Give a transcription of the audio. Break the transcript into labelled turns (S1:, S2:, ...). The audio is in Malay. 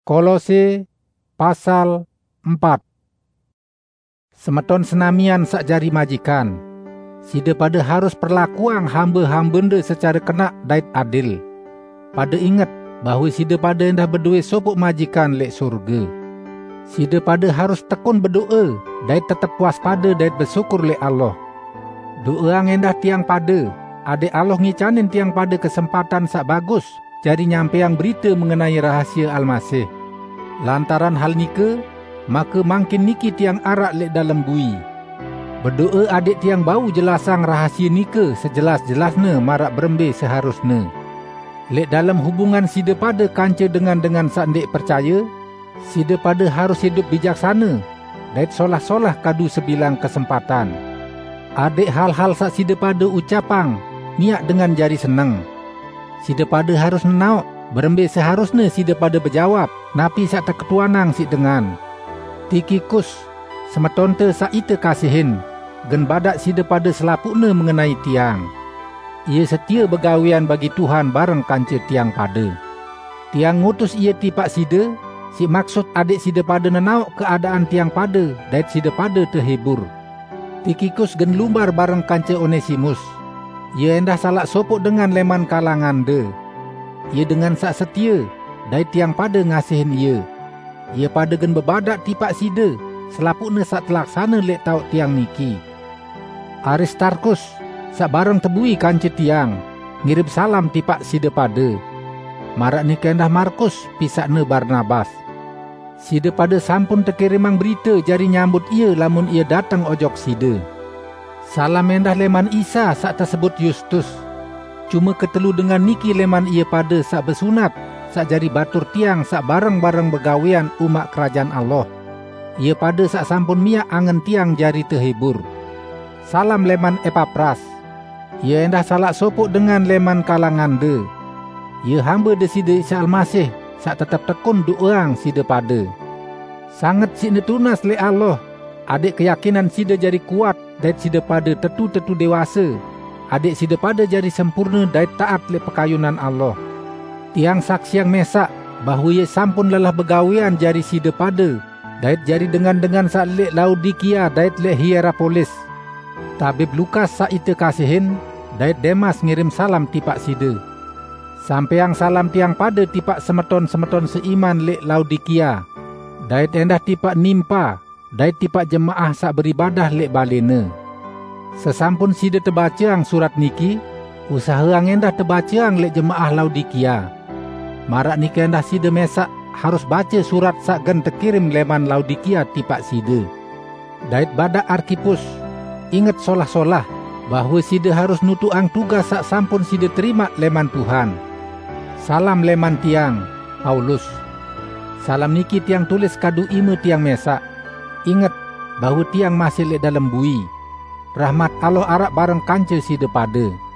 S1: Kolose pasal 4. Semeton senamian sak jari majikan, sida pada harus perlakuang hamba-hambenda secara kena dait adil. Pada ingat bahawa sida pada endah berdua sopuk majikan lek surga. Sida pada harus tekun berdoa dait tetap waspada dait bersyukur lek Allah. Doa ang endah tiang pada, adik Allah ngicanin tiang pada kesempatan sak bagus jari nyampeang berita mengenai rahasia Al-Masih. Lantaran hal nika, maka makin niki tiang arak lek dalam bui. Berdoa adik tiang bau jelasang rahasia nika sejelas-jelasnya marak berembe seharusnya. Lek dalam hubungan sida pada kanca dengan sandik percaya, sida pada harus hidup bijaksana, dait solah-solah kadu sebilang kesempatan. Adik hal-hal sak sida pada ucapang, niat dengan jari senang. Sida pada harus menauk, berembe seharusnya sida pada berjawab, napi sak terketuanang si dengan. Tikikus, semetonte sak ite kasihin, gen badak sida pada selapukna mengenai tiang. Ia setia begawian bagi Tuhan bareng kanca tiang pada. Tiang ngutus ia tipak sida, si maksud adik sida pada nenauk keadaan tiang pada, dait sida pada terhibur. Tikikus gen lumbar bareng kanca Onesimus. Ia endah salak sopuk dengan leman kalangan de. Ia dengan sak setia, dait tiang pada ngasihin ia. Ia pada gen bebadak tipak sida, selapukna sak telaksana lek tauk tiang niki. Aristarkus, sak bareng tebui kanca tiang, ngirim salam tipak sida pada. Marak ni kendah Markus pisakna Barnabas. Sida pada sampun terkirimang berita jari nyambut ia lamun ia datang ojok sida. Salam endah leman Isa sak tersebut Justus. Cuma ketelu dengan niki leman ia pada sak bersunat, sak jari batur tiang sak bareng-bareng begawian umat kerajaan Allah. Ia pada sak sampun miak angen tiang jari terhibur. Salam leman Epapras. Ia endah salak sopuk dengan leman kalangan de. Ia hamba de sida Isa Al-Masih, sak tetap tekun doang sida pada. Sangat sida tunas le Allah, adik keyakinan sida jari kuat, dait sida pada tetu-tetu dewasa. Adik sida pada jari sempurna dait taat le pekayunan Allah. Tiang saksiang mesak bahawa ia sampun lelah begawian jari sida pada, dait jari dengan sak lek Laodikia dait lek Hierapolis. Tabib Lukas sak ite kasihin, dait Demas ngirim salam tipak sida. Sampeang salam tiang pada tipak semeton-semeton seiman lek Laodikia. Dait endah tipak Nimpa, dait tipak jemaah sak beribadah lek balena. Sesampun sida terbacaang surat niki, usaha ang endah terbacaang lek jemaah Laodikia. Marak niki endah sida mesak harus baca surat sak gen terkirim leman Laodikia tipak sida. Dait badak Arkipus, ingat solah-solah bahawa sida harus nutuang tugas sak sampun sida terima leman Tuhan. Salam leman tiang, Paulus. Salam niki tiang tulis kadu ime tiang mesak. Ingat bahawa tiang masih lek dalam bui. Rahmat Allah arak bareng kanca sida pada.